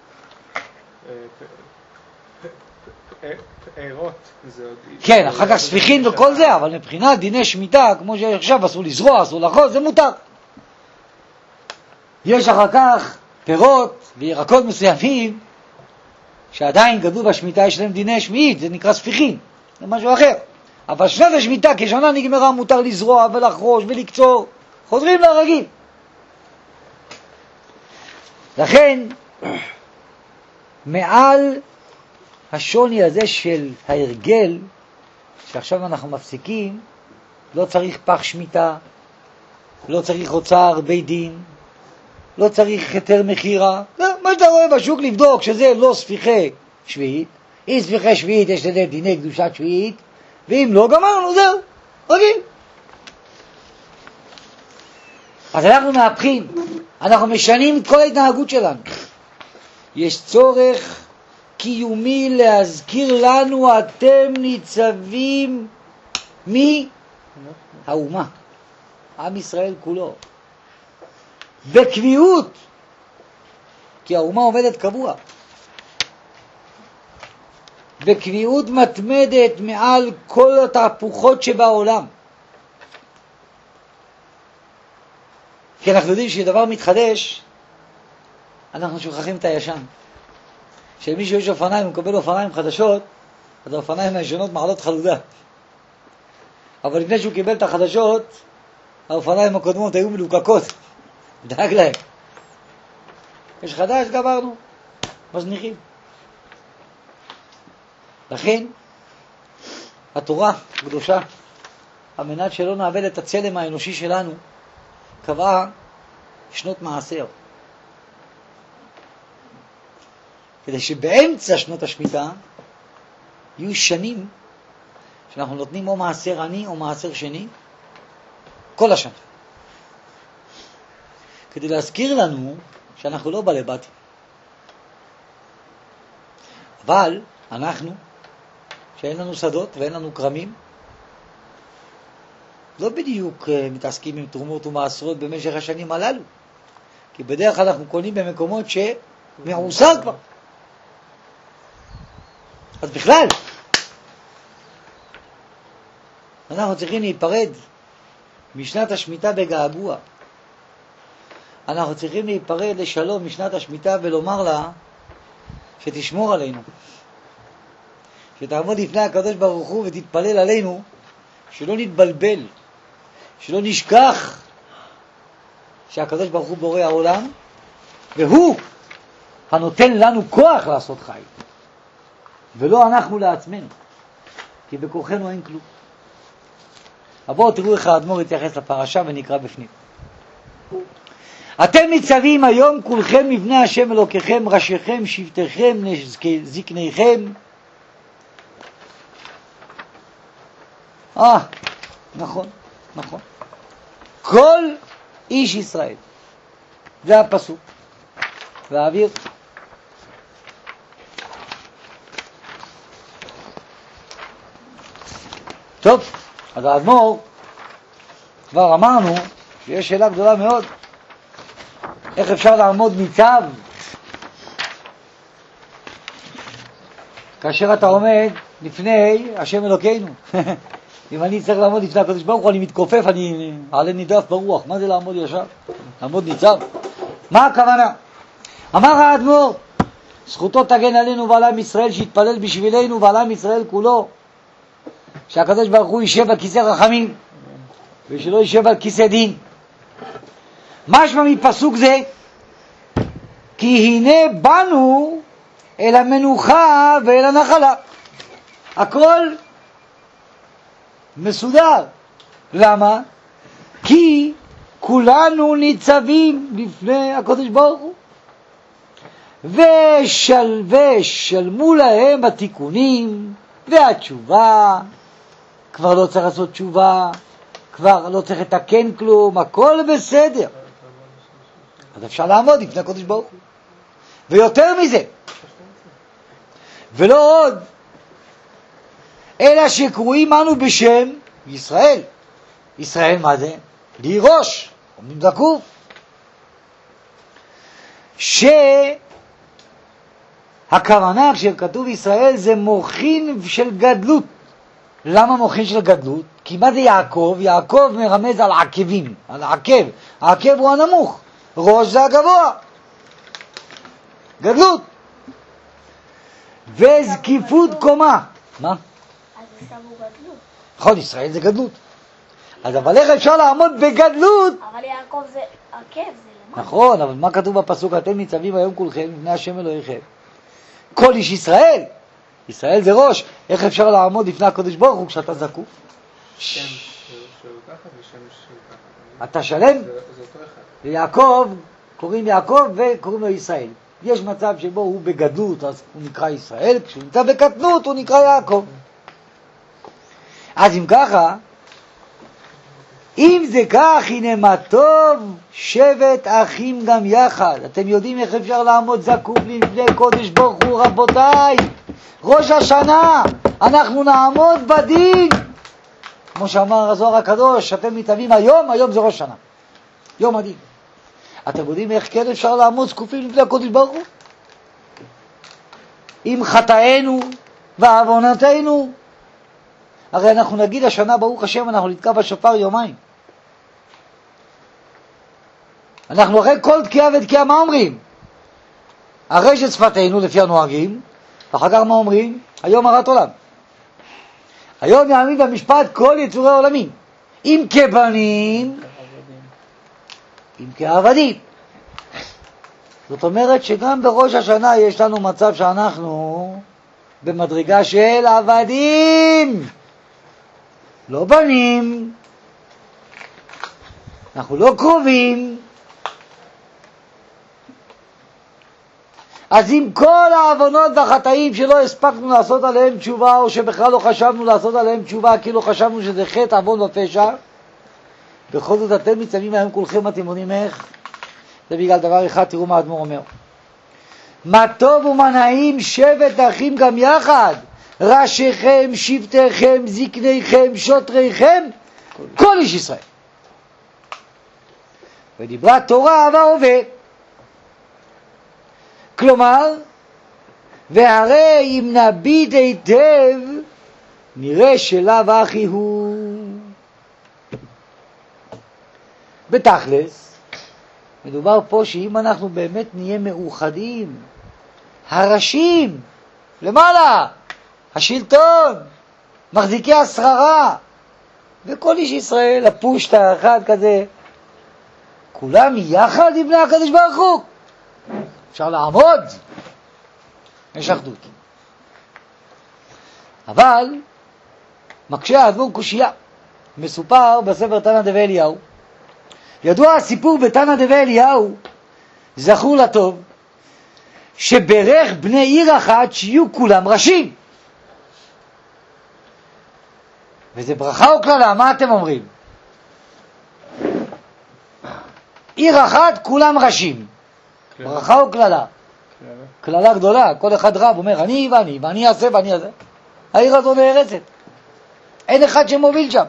כן, אחר כך ספיחין וכל זה, אבל מבחינת דיני שמיטה, כמו שעכשיו אסור לזרוע, אסור לחוז, זה מותר. יש אחר כך פירות וירקות מסוימים שעדיין גדלו בשמיטה, יש להם דיני שמיעית, זה נקרא ספיחין, זה משהו אחר. אבל שנת השמיטה כשנה נגמרה, מותר לזרוע ולחרוש ולקצור, חוזרים לרגיל. לכן מעל השוני הזה של ההרגל שעכשיו אנחנו מפסיקים, לא צריך פח שמיטה, לא צריך אוצר בית דין, לא צריך היתר מחירה. לא, מה שאתה רואה בשוק לבדוק שזה לא ספיחי שביעית. אם ספיחי שביעית יש לזה דיני קדושת שביעית, ואם לא גמרנו, זהו, רגיל. אז אנחנו מהפכים, אנחנו משנים את כל ההתנהגות שלנו. יש צורך קיומי להזכיר לנו אתם ניצבים מי? האומה, עם ישראל כולו, בקביעות, כי האומה עומדת קבוע, בקביעות מתמדת מעל כל התהפוכות שבעולם. כי אנחנו יודעים שדבר מתחדש, אנחנו שוכחים את הישן. כשמישהו יש אופניים ומקבל אופניים חדשות, אז האופניים הישנות מעלות חלודה. אבל לפני שהוא קיבל את החדשות, האופניים הקודמות היו מלוקקות. דאג להם. יש חדש, גמרנו. מזניחים. לכן, התורה הקדושה, על מנת שלא נאבד את הצלם האנושי שלנו, קבעה שנות מעשר. כדי שבאמצע שנות השמיטה יהיו שנים שאנחנו נותנים או מעשר עני או מעשר שני כל השנה. כדי להזכיר לנו שאנחנו לא בעלי בתים. אבל אנחנו, שאין לנו שדות ואין לנו קרמים, לא בדיוק מתעסקים עם תרומות ומעשרות במשך השנים הללו. כי בדרך כלל אנחנו קונים במקומות שמעוסר כבר. אז בכלל, אנחנו צריכים להיפרד משנת השמיטה בגעגוע. אנחנו צריכים להיפרד לשלום משנת השמיטה ולומר לה שתשמור עלינו. שתעמוד לפני הקדוש ברוך הוא ותתפלל עלינו, שלא נתבלבל, שלא נשכח שהקדוש ברוך הוא בורא העולם, והוא הנותן לנו כוח לעשות חיים, ולא אנחנו לעצמנו, כי בכוחנו אין כלום. בואו תראו איך האדמו"ר יתייחס לפרשה ונקרא בפנים. אתם ניצבים היום כולכם מבני השם אלוקיכם, ראשיכם, שבטיכם, זקניכם. נכון, נכון. כל איש ישראל. זה הפסוק. והאוויר. טוב, אז האדמו"ר, כבר אמרנו שיש שאלה גדולה מאוד. איך אפשר לעמוד ניצב כאשר אתה עומד לפני השם אלוקינו? אם אני צריך לעמוד לפני הקדוש ברוך הוא, אני מתכופף, אני עלה נידף ברוח. מה זה לעמוד ישר? לעמוד ניצב? מה הכוונה? אמר האדמו"ר, זכותו תגן עלינו ועל עם ישראל שיתפלל בשבילנו ועל עם ישראל כולו, שהקדוש ברוך הוא יישב על כיסא רחמים ושלא יישב על כיסא דין. משמע מפסוק זה, כי הנה באנו אל המנוחה ואל הנחלה. הכל מסודר. למה? כי כולנו ניצבים לפני הקדוש ברוך הוא, ושלמו להם התיקונים והתשובה. כבר לא צריך לעשות תשובה, כבר לא צריך לתקן כלום, הכל בסדר. אז אפשר לעמוד לפני הקדוש ברוך הוא. ויותר מזה, ולא עוד, אלא שקרואים אנו בשם ישראל. ישראל מה זה? בלי ראש, עומדים זקוף. שהכוונה כשכתוב ישראל זה מוחין של גדלות. למה מוחין של גדלות? כי מה זה יעקב? יעקב מרמז על עקבים, על עקב. העקב הוא הנמוך, ראש זה הגבוה. גדלות. וזקיפות קומה. מה? אז זה סבור גדלות. נכון, ישראל זה גדלות. אז אבל איך אפשר לעמוד בגדלות? אבל יעקב זה עקב, זה למעלה. נכון, אבל מה כתוב בפסוק? אתם ניצבים היום כולכם לפני השם אלוהיכם. כל איש ישראל. ישראל זה ראש. איך אפשר לעמוד לפני הקדוש ברוך הוא כשאתה זקוף? שם שהוא ככה ושם שהוא ככה. אתה שלם? זה אותו אחד. ליעקב קוראים יעקב וקוראים לו ישראל. יש מצב שבו הוא בגדלות, אז הוא נקרא ישראל, כשהוא נמצא בקטנות הוא נקרא יעקב. אז אם ככה, אם זה כך, הנה מה טוב, שבט אחים גם יחד. אתם יודעים איך אפשר לעמוד זקוף לפני קודש ברוך הוא, רבותיי? ראש השנה, אנחנו נעמוד בדין. כמו שאמר הזוהר הקדוש, אתם מתאבים היום, היום זה ראש שנה. יום הדין. אתם יודעים איך כן אפשר לעמוד זקופים לפני הקודש ברוך הוא? עם חטאינו ועוונותינו. הרי אנחנו נגיד השנה ברוך השם, אנחנו נתקע בשופר יומיים. אנחנו אחרי כל תקיעה ותקיעה מה אומרים? הרי ששפתנו לפי הנוהגים, ואחר כך מה אומרים? היום הרת עולם. היום יעמיד במשפט כל יצורי העולמים, אם כבנים, אם כעבדים. זאת אומרת שגם בראש השנה יש לנו מצב שאנחנו במדרגה של עבדים, לא בנים. אנחנו לא קרובים. אז עם כל העוונות והחטאים שלא הספקנו לעשות עליהם תשובה, או שבכלל לא חשבנו לעשות עליהם תשובה, כאילו חשבנו שזה חטא, עוון ופשע, בכל זאת אתם ניצבים היום כולכם, אתם יודעים איך? זה בגלל דבר אחד. תראו מה האדמו"ר אומר. מה טוב ומה נעים שבט אחים גם יחד, ראשיכם, שבטיכם, זקניכם, שוטריכם, כל איש ישראל. ודיברה תורה והווה. כלומר, והרי אם נביט היטב, נראה שלאו אחי הוא. בתכלס, מדובר פה שאם אנחנו באמת נהיה מאוחדים, הראשים, למעלה, השלטון, מחזיקי השררה, וכל איש ישראל, הפושט האחד כזה, כולם יחד עם בני הקדוש ברוך הוא. אפשר לעמוד, יש אחדות. אבל מקשה האדמו"ר קושייה. מסופר בספר תנא דבי אליהו. ידוע הסיפור בתנא דבי אליהו, זכור לטוב, שברך בני עיר אחת שיהיו כולם ראשים. וזה ברכה או כללה? מה אתם אומרים? עיר אחת כולם ראשים. ברכה או כללה? כללה גדולה. כל אחד רב אומר אני ואני, ואני אעשה ואני אעשה. העיר הזו נהרסת. אין אחד שמוביל שם.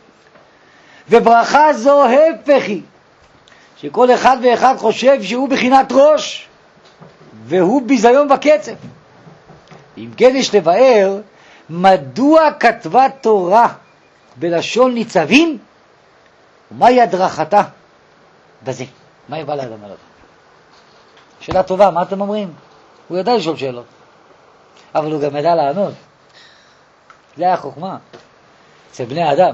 וברכה זו הפך היא, שכל אחד ואחד חושב שהוא בחינת ראש, והוא ביזיון בקצף. אם כן יש לבאר מדוע כתבה תורה בלשון ניצבים, ומהי הדרכתה בזה. מה יבא לאדם עליו? שאלה טובה, מה אתם אומרים? הוא ידע לשאול שאלות, אבל הוא גם ידע לענות. זה היה חוכמה אצל בני אדם.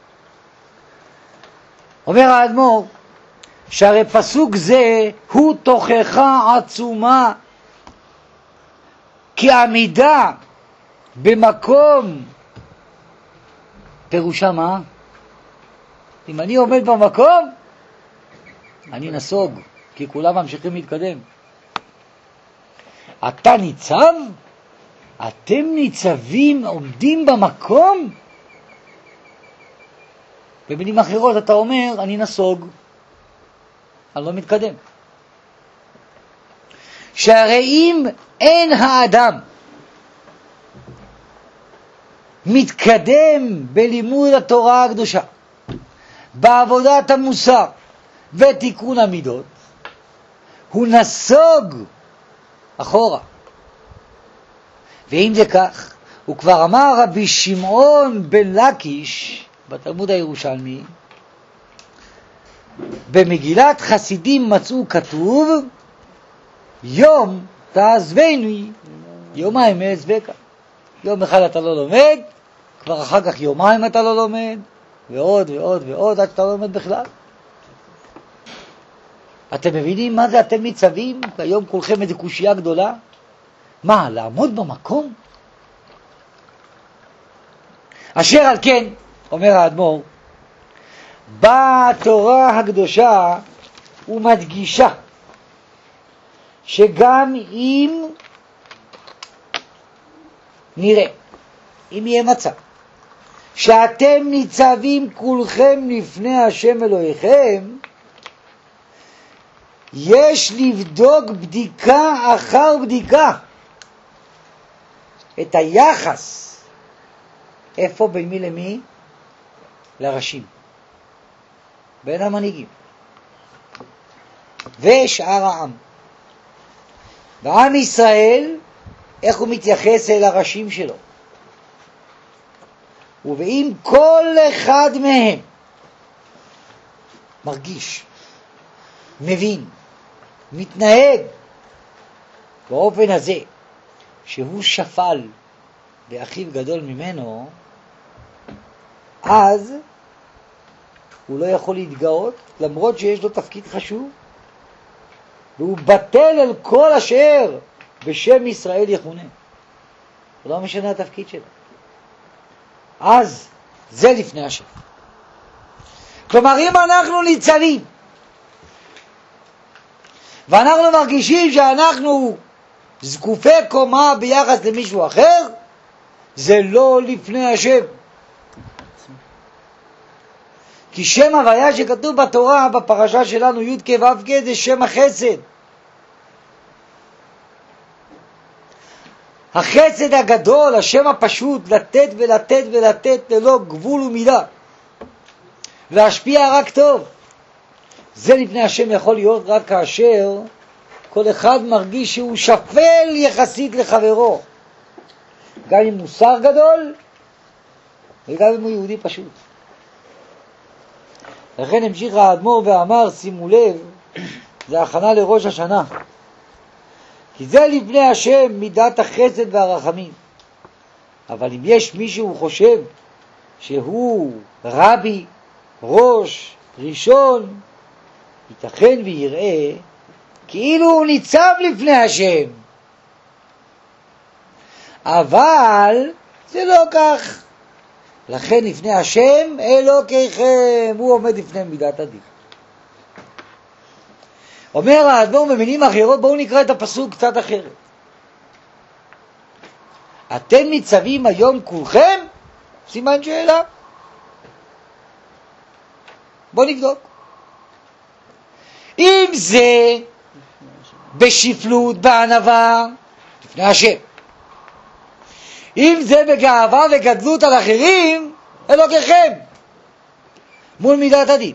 אומר האדמו"ר שהרי פסוק זה הוא תוכחה עצומה, כי עמידה במקום פירושה מה? אם אני עומד במקום אני נסוג, כי כולם ממשיכים להתקדם. אתה ניצב? אתם ניצבים, עומדים במקום? במילים אחרות אתה אומר אני נסוג, אני לא מתקדם. שהרי אם אין האדם מתקדם בלימוד התורה הקדושה, בעבודת המוסר ותיקון המידות, הוא נסוג אחורה. ואם זה כך, הוא כבר אמר רבי שמעון בן לקיש בתלמוד הירושלמי, במגילת חסידים מצאו כתוב יום תעזבני יומיים אעזבך. יום אחד אתה לא לומד, כבר אחר כך יומיים אתה לא לומד, ועוד ועוד ועוד עד שאתה לא לומד בכלל. אתם מבינים מה זה אתם ניצבים? היום כולכם איזו קושייה גדולה. מה, לעמוד במקום? אשר על כן, אומר האדמו"ר, בתורה הקדושה הוא מדגישה שגם אם נראה, אם יהיה מצב שאתם ניצבים כולכם לפני השם אלוהיכם, יש לבדוק בדיקה אחר בדיקה את היחס, איפה בין מי למי? לראשים, בין המנהיגים ושאר העם. ועם ישראל, איך הוא מתייחס אל הראשים שלו? ואם כל אחד מהם מרגיש, מבין, מתנהג באופן הזה שהוא שפל ואחיו גדול ממנו, אז הוא לא יכול להתגאות, למרות שיש לו תפקיד חשוב, והוא בטל אל כל אשר בשם ישראל יכונה. הוא לא משנה התפקיד שלו. אז זה לפני השם. כלומר, אם אנחנו ניצבים ואנחנו מרגישים שאנחנו זקופי קומה ביחס למישהו אחר, זה לא לפני השם. כי שם הוויה שכתוב בתורה, בפרשה שלנו י' כ' ו' כ', זה שם החסד. החסד הגדול, השם הפשוט, לתת ולתת ולתת ללא גבול ומידה. להשפיע רק טוב. זה לפני השם יכול להיות רק כאשר כל אחד מרגיש שהוא שפל יחסית לחברו. גם אם הוא שר גדול, וגם אם הוא יהודי פשוט. לכן המשיך האדמו"ר ואמר, שימו לב, זה הכנה לראש השנה. כי זה לפני השם מידת החסד והרחמים. אבל אם יש מישהו חושב שהוא רבי, ראש, ראשון, ייתכן ויראה כאילו הוא ניצב לפני השם. אבל זה לא כך. לכן לפני השם אלוקיכם, הוא עומד לפני מידת הדין. אומר האדמו"ר במילים אחרות, בואו נקרא את הפסוק קצת אחרת. אתם ניצבים היום כולכם? סימן שאלה. בואו נבדוק. אם זה בשפלות, בענווה, לפני השם. אם זה בגאווה וגדלות על אחרים, אלוקיכם, מול מידת הדין.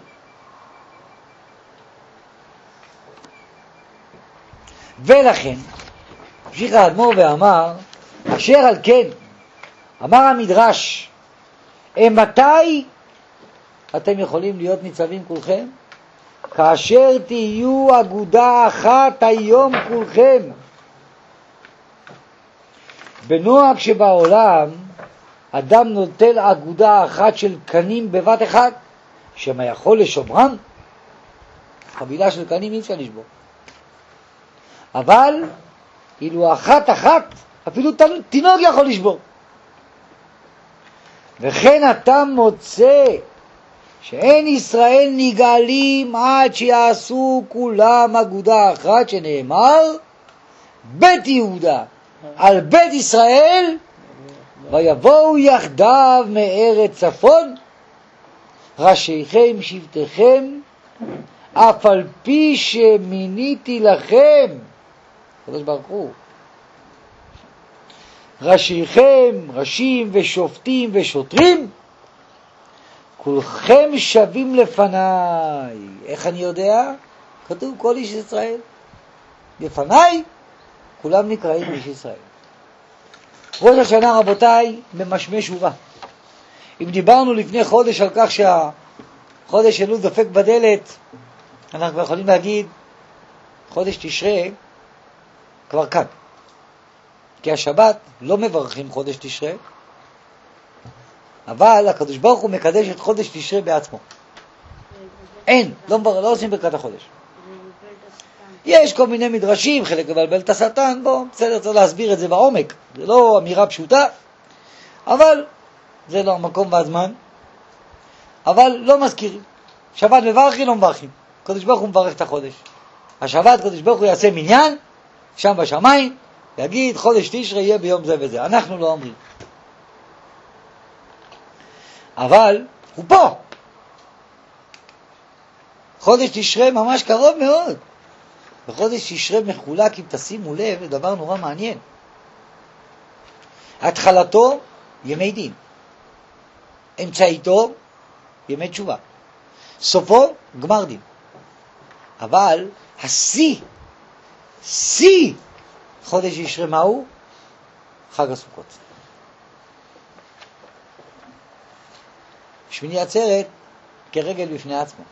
ולכן, המשיך האדמו"ר ואמר, אשר על כן, אמר המדרש, מתי אתם יכולים להיות ניצבים כולכם? כאשר תהיו אגודה אחת היום כולכם. בנוהג שבעולם, אדם נוטל אגודה אחת של קנים בבת אחד, שמה יכול לשומרם? חבילה של קנים אי אפשר לשבור. אבל, אילו אחת, אפילו תינוק יכול לשבור. וכן אתה מוצא שאין ישראל נגאלים עד שיעשו כולם אגודה אחת, שנאמר בית יהודה על בית ישראל ויבואו יחדיו מארץ צפון ראשיכם שבטיכם אף על פי שמיניתי לכם, הקדוש ברוך הוא, ראשיכם, ראשים ושופטים ושוטרים, כולכם שווים לפניי. איך אני יודע? כתוב כל איש ישראל. לפניי כולם נקראים איש ישראל. ראש השנה, רבותיי, ממשמש ובא. אם דיברנו לפני חודש על כך שהחודש אלול דופק בדלת, אנחנו כבר יכולים להגיד חודש תשרה כבר כאן. כי השבת לא מברכים חודש תשרה, אבל הקדוש ברוך הוא מקדש את חודש תשרה בעצמו. אין, לא עושים ברכת החודש. יש כל מיני מדרשים, חלק מבלבל את השטן, בוא, בסדר, צריך להסביר את זה בעומק. זה לא אמירה פשוטה, אבל זה לא המקום והזמן. אבל לא מזכירים. שבת מברכים, לא מברכים. הקדוש ברוך הוא מברך את החודש. השבת הקדוש ברוך הוא יעשה מניין, שם בשמיים, יגיד חודש תשרה יהיה ביום זה וזה. אנחנו לא אומרים. אבל הוא פה. חודש תשרה ממש קרוב מאוד. בחודש תשרה מחולק, אם תשימו לב, זה דבר נורא מעניין. התחלתו ימי דין, אמצעיתו ימי תשובה, סופו גמר דין. אבל השיא חודש תשרה מהו? חג הסוכות. שמיני עצרת כרגל בפני עצמו.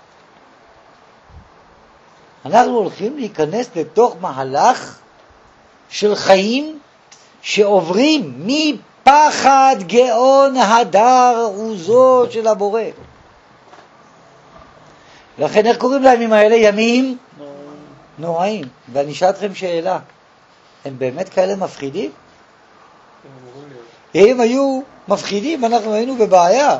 אנחנו הולכים להיכנס לתוך מהלך של חיים שעוברים פחד גאון הדר הוא זו של הבורא. לכן איך קוראים לימים האלה? ימים נוראים. ואני אשאל אתכם שאלה, הם באמת כאלה מפחידים? אם היו מפחידים אנחנו היינו בבעיה.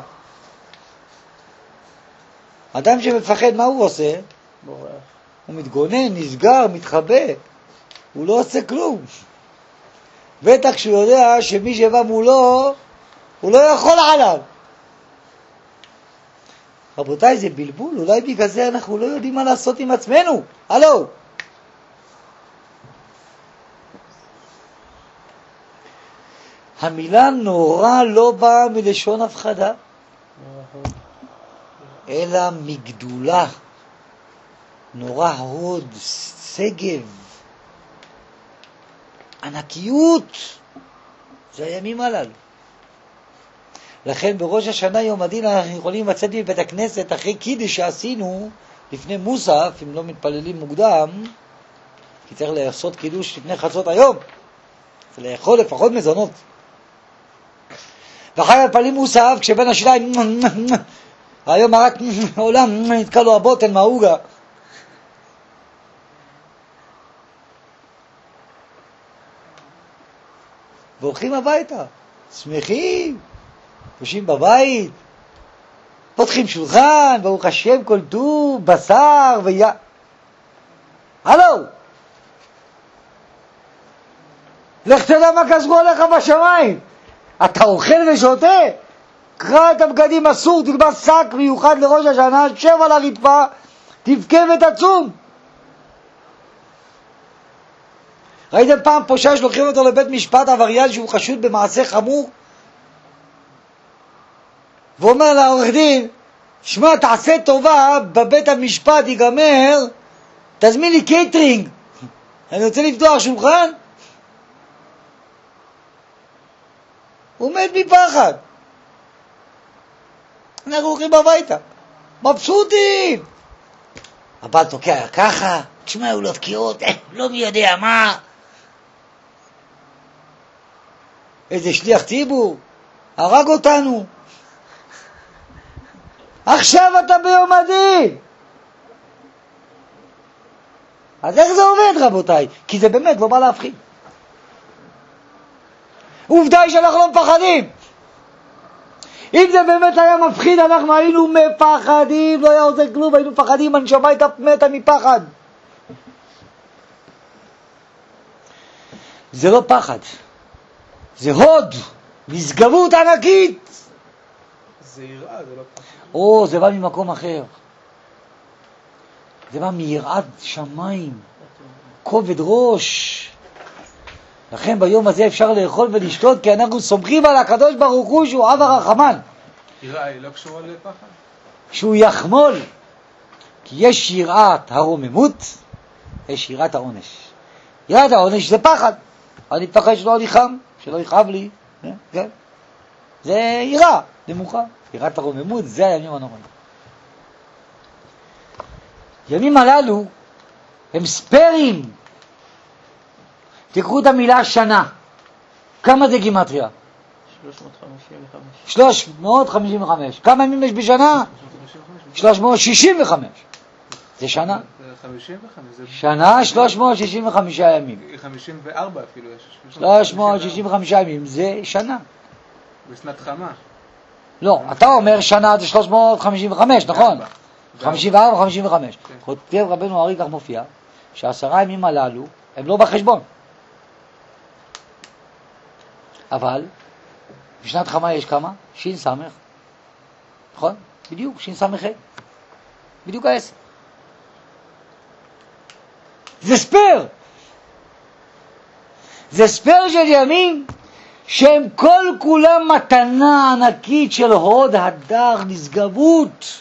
אדם שמפחד מה הוא עושה? בורח. הוא מתגונן, נסגר, מתחבא, הוא לא עושה כלום. בטח שהוא יודע שמי שבא מולו הוא לא יכול עליו. רבותיי, זה בלבול, אולי בגלל זה אנחנו לא יודעים מה לעשות עם עצמנו. הלו, המילה נורא לא באה מלשון הפחדה, אלא מגדולה. נורא הוד, סגב, ענקיות. זה הימים הללו. לכן בראש השנה יום הדין אנחנו יכולים לצאת מבית הכנסת אחרי קידוש שעשינו לפני מוסף, אם לא מתפללים מוקדם, כי צריך לעשות קידוש לפני חצות היום, ולאכול לפחות מזונות. ואחר כך מתפללים מוסף, כשבין השניים היום רק עולם נתקע לו הבוטן מההוגה. והולכים הביתה, שמחים, יושבים בבית, פותחים שולחן, ברוך השם כל טוב, בשר הלו, לך תדע מה כסבו עליך בשמיים. אתה אוכל ושותה? קרא את הבגדים אסור, תלבש שק מיוחד לראש השנה, שב על הרצפה, תבכה ותצום. ראיתם פעם פושע שלוקחים אותו לבית משפט, עבריין שהוא חשוד במעשה חמור, ואומר לעורך דין, שמע, תעשה טובה, בבית המשפט ייגמר, תזמין לי קייטרינג, אני רוצה לפתוח שולחן. הוא מת מפחד. אנחנו הולכים הביתה, מבסוטים. הבעל תוקע ככה, תשמע, הוא לא תקיעות, לא מי יודע מה. איזה שליח ציבור, הרג אותנו. עכשיו אתה ביום הדין. אז איך זה עובד, רבותיי? כי זה באמת לא בא להפחיד. עובדה היא שאנחנו לא מפחדים. אם זה באמת היה מפחיד, אנחנו היינו מפחדים, לא היה עושה כלום, היינו מפחדים, הנשמה הייתה מתה מפחד. זה לא פחד, זה הוד, נשגבות ענקית. זה יראה, זה לא פחד. או, זה בא ממקום אחר. זה בא מיראת שמיים, כובד ראש. לכן ביום הזה אפשר לאכול ולשתות, כי אנחנו סומכים על הקדוש ברוך הוא שהוא אב הרחמן. יראה היא לא קשורה לפחד? שהוא יחמול. כי יש יראת הרוממות, יש יראת העונש. יראת העונש זה פחד. אני פחד שלא אני חם, שלא יכאב לי. כן? זה יראה, נמוכה. יראת הרוממות זה הימים הנוראים. ימים הללו הם ספרים. תקראו את המילה שנה. כמה זה גימטריה? 355. 355. כמה ימים יש בשנה? 365. זה שנה? 55. שנה 365 ימים. 54 אפילו יש. 365 ימים זה שנה. בסנת חמה. לא, אתה אומר שנה זה 355, נכון? 54, 55. כותב רבנו ארי, כך מופיע, ש10 ימים הללו הם לא בחשבון. אבל בשנת חמה יש כמה? שין סמך. נכון? בדיוק, שין סמך. בדיוק העשר. זה ספר. זה ספר של ימים שהם כל כולם מתנה ענקית של הוד, הדר, נשגבות.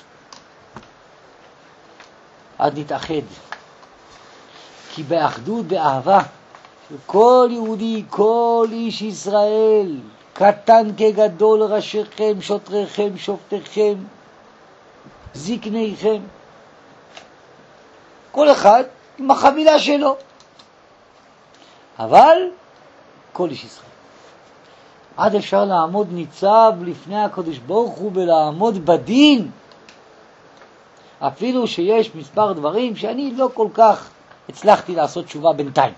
עד נתאחד. כי באחדות, באהבה, כל יהודי, כל איש ישראל, קטן כגדול, ראשיכם, שוטריכם, שופטיכם, זקניכם, כל אחד עם החבילה שלו. אבל כל איש ישראל. עד אפשר לעמוד ניצב לפני הקדוש ברוך הוא ולעמוד בדין. אפילו שיש מספר דברים שאני לא כל כך הצלחתי לעשות תשובה בינתיים.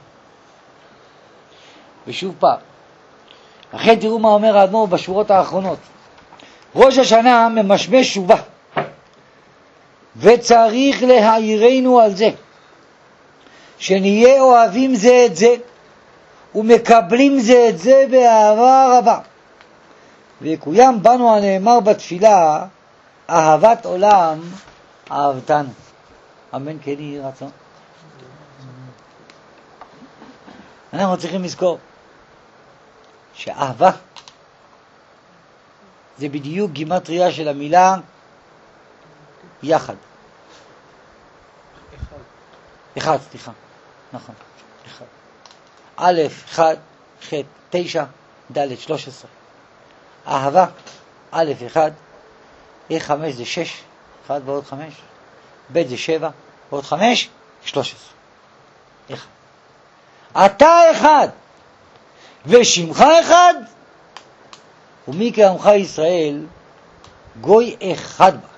ושוב פעם, לכן תראו מה אומר האדמו"ר בשורות האחרונות. ראש השנה ממשמש תשובה, וצריך להעירנו על זה, שנהיה אוהבים זה את זה, ומקבלים זה את זה באהבה רבה. ויקוים בנו הנאמר בתפילה, אהבת עולם אהבתנו. אמן כן יהי רצון. אנחנו צריכים לזכור שאהבה זה בדיוק גימטריה של המילה יחד. אחד, סליחה. נכון. אחד. א', 1, ח', 9, ד', 13. אהבה, א', 1, 5 זה 6, 1 ועוד 5, ב' זה 7, ועוד 5, 13. אחד. אתה אחד, ושמך אחד, ומי כעמך ישראל, גוי אחד בה.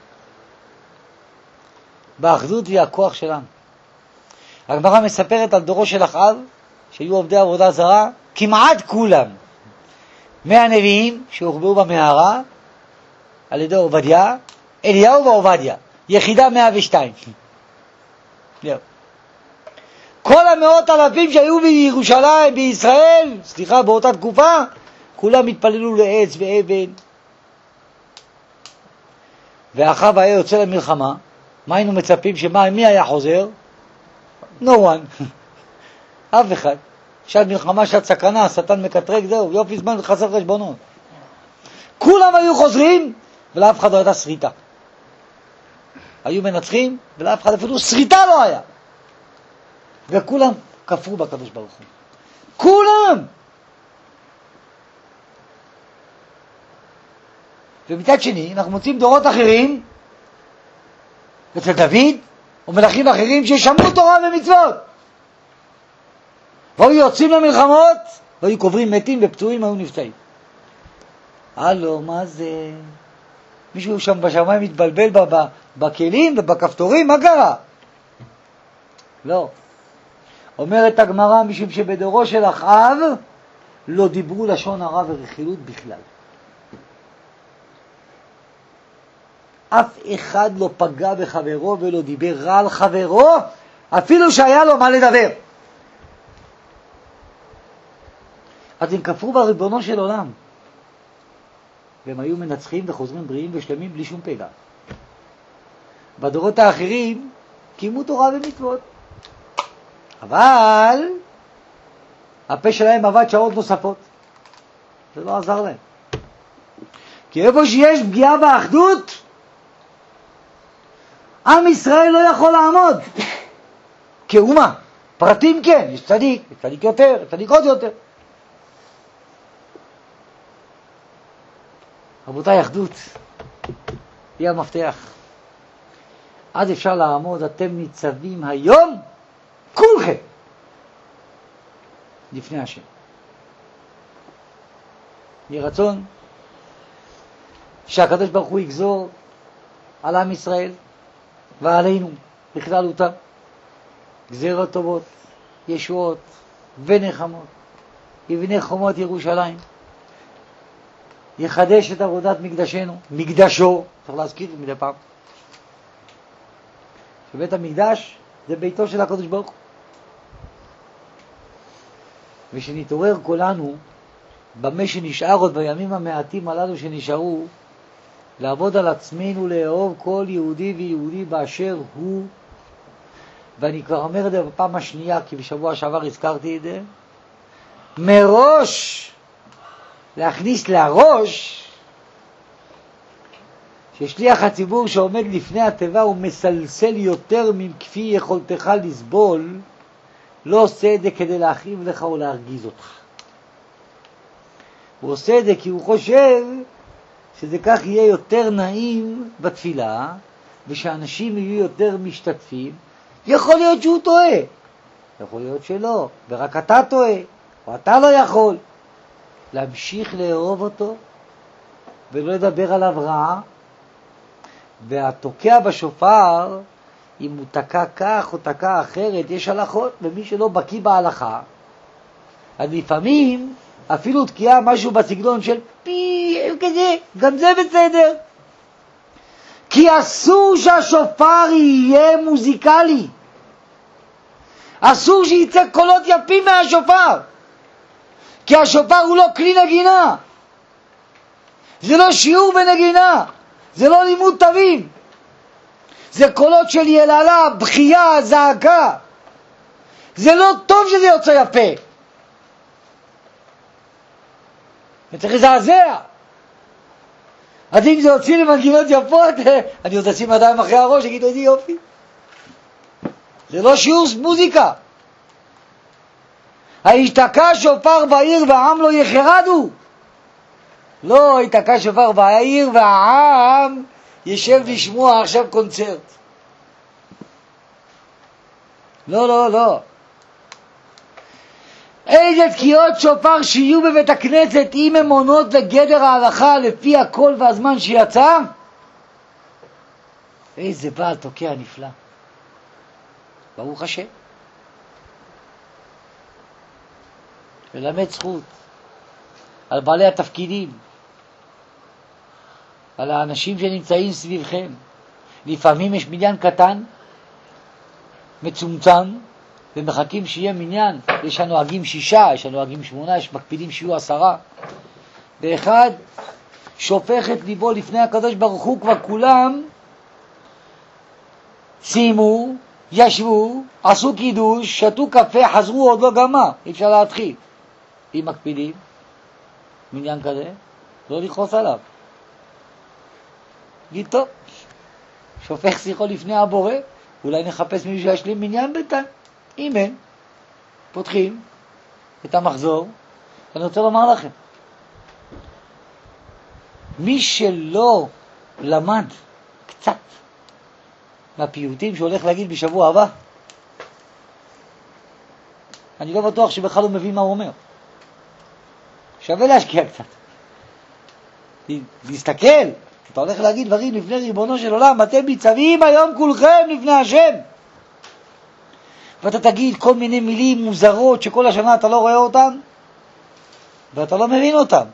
באחדות היא הכוח שלנו. הגמרא מספרת על דורו של אחאב, שהיו עובדי עבודה זרה, כמעט כולם, מהנביאים שהוחבאו במערה, על ידי עובדיה, אליהו ועובדיה, יחידה 102. כל המאות אלפים שהיו בירושלים, בישראל, באותה תקופה, כולם התפללו לעץ ואבן. ואחאב היה יוצא למלחמה, מה היינו מצפים מי היה חוזר? No one. אף אחד. שעת מלחמה, שעת סכנה, השטן מקטרק, זהו, יופי זמן חסר חשבונות. כולם היו חוזרים, ולאף אחד לא הייתה שריטה. היו מנצחים, ולאף אחד אפילו שריטה לא היה. וכולם כפרו בקדוש ברוך הוא. כולם! ומצד שני, אנחנו מוצאים דורות אחרים, אצל דוד, ומלכים אחרים ששמעו תורה ומצוות. והיו יוצאים למלחמות, והיו קוברים מתים ופצועים, היו נפצעים. הלו, מה זה? מישהו שם בשמיים מתבלבל בכלים ובכפתורים, מה קרה? לא. אומרת הגמרא, משום שבדורו של אחאב לא דיברו לשון הרע ורכילות בכלל. אף אחד לא פגע בחברו ולא דיבר רע על חברו, אפילו שהיה לו מה לדבר. אז הם כפרו בריבונו של עולם, והם היו מנצחים וחוזרים בריאים ושלמים בלי שום פגע. בדורות האחרים קיימו תורה ומצוות, אבל הפה שלהם עבד שעות נוספות, זה לא עזר להם. כי איפה שיש פגיעה באחדות, עם ישראל לא יכול לעמוד כאומה. פרטים כן, יש צדיק, יש צדיק יותר, יש צדיק עוד יותר. רבותיי, אחדות היא המפתח. עד אפשר לעמוד, אתם ניצבים היום כולכם לפני השם. יהי רצון שהקדוש ברוך הוא יגזור על עם ישראל ועלינו בכללותם גזירות טובות, ישועות ונחמות, יבנה חומות ירושלים, יחדש את עבודת מקדשנו, מקדשו, צריך להזכיר מדי פעם, שבית המקדש זה ביתו של הקדוש ברוך הוא. ושנתעורר כולנו במה שנשאר עוד בימים המעטים הללו שנשארו, לעבוד על עצמנו, לאהוב כל יהודי ויהודי באשר הוא. ואני כבר אומר את זה בפעם השנייה, כי בשבוע שעבר הזכרתי את זה, מראש להכניס לראש ששליח הציבור שעומד לפני הטבע הוא מסלסל יותר מכפי יכולתך לסבול, לא עושה את זה כדי להכאיב לך או להרגיז אותך. הוא עושה את זה כי הוא חושב שזה כך יהיה יותר נעים בתפילה, ושאנשים יהיו יותר משתתפים. יכול להיות שהוא טועה, יכול להיות שלא, ורק אתה טועה, או אתה לא יכול. להמשיך לאהוב אותו ולא לדבר עליו רע, והתוקע בשופר, אם הוא תקע כך או תקע אחרת, יש הלכות, ומי שלא בקיא בהלכה, אז לפעמים אפילו תקיעה משהו בסגנון של פי כזה, גם זה בסדר. כי אסור שהשופר יהיה מוזיקלי. אסור שיצא קולות יפים מהשופר. כי השופר הוא לא כלי נגינה. זה לא שיעור בנגינה. זה לא לימוד תווים. זה קולות של יללה, בחייה, זעקה. זה לא טוב שזה יוצא יפה. וצריך לזעזע. אז אם זה יוציא למנגינות יפות, אני עוד אשים ידיים אחרי הראש, אגיד איזה יופי. זה לא שיעור מוזיקה. היתקע שופר בעיר והעם לא יחרדו. לא, היתקע שופר בעיר והעם ישב לשמוע עכשיו קונצרט. לא, לא, לא. איזה תקיעות שופר שיהיו בבית הכנסת אם הם עונות לגדר ההלכה לפי הכל והזמן שיצא. איזה בעל תוקע נפלא. ברוך השם. ולמד זכות על בעלי התפקידים, על האנשים שנמצאים סביבכם. לפעמים יש מניין קטן, מצומצם, ומחכים שיהיה מניין. יש לנו נוהגים 6, יש לנו נוהגים 8, יש מקפידים שיהיו 10. ואחד שופך את ליבו לפני הקדוש ברוך הוא, כבר כולם סיימו, ישבו, עשו קידוש, שתו קפה, חזרו, עוד לא גמר, אי אפשר להתחיל. אם מקפידים, מניין כזה, לא לכעוס עליו. גיד טוב, שופך שיחו לפני הבורא, אולי נחפש מישהו שישלים מניין בינתיים. אם אין, פותחים את המחזור. אני רוצה לומר לכם, מי שלא למד קצת מהפיוטים שהולך להגיד בשבוע הבא, אני לא בטוח שבכלל הוא מבין מה הוא אומר. שווה להשקיע קצת. להסתכל, אתה הולך להגיד דברים לפני ריבונו של עולם, אתם ניצבים היום כולכם לפני השם. ואתה תגיד כל מיני מילים מוזרות שכל השנה אתה לא רואה אותן, ואתה לא מבין אותן.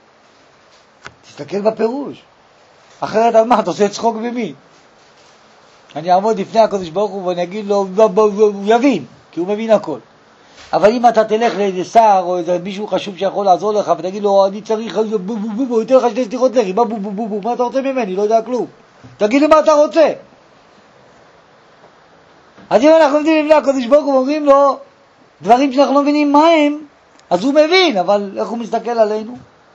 תסתכל בפירוש. אחרת על מה? אתה עושה צחוק במי? אני אעמוד לפני הקדוש ברוך הוא ואני אגיד לו, הוא יבין, כי הוא מבין הכל. אבל אם אתה תלך לאיזה שר או איזה מישהו חשוב שיכול לעזור לך ותגיד לו, אני צריך, הוא ייתן לך 2 סטירות לחי, מה אתה רוצה ממני? לא יודע כלום. תגיד לי מה אתה רוצה. אז אם אנחנו עומדים לפני הקדוש ברוך הוא ואומרים לו דברים שאנחנו לא מבינים מה הם, אז הוא מבין, אבל איך הוא מסתכל עלינו?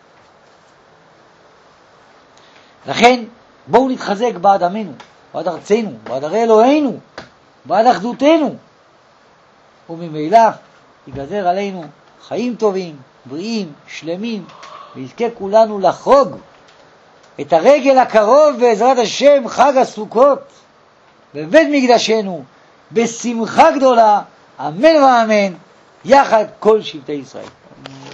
לכן בואו נתחזק בעד עמנו, בעד ארצנו, בעד הרי אלוהינו, בעד אחדותנו, וממילא ייגזר עלינו חיים טובים, בריאים, שלמים, ויזכה כולנו לחוג את הרגל הקרוב בעזרת השם, חג הסוכות בבית מקדשנו, בשמחה גדולה, אמן ואמן, יחד כל שבטי ישראל.